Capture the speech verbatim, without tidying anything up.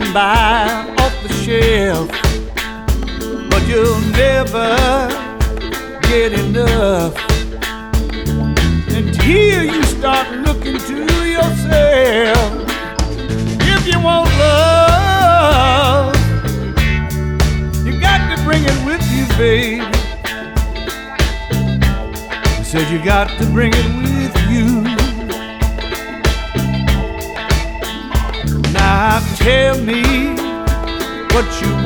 can buy off the shelf, but you'll never get enough until you start looking to yourself. If you want love, you got to bring it with you, baby. I said you got to bring it with you. Now tell me what you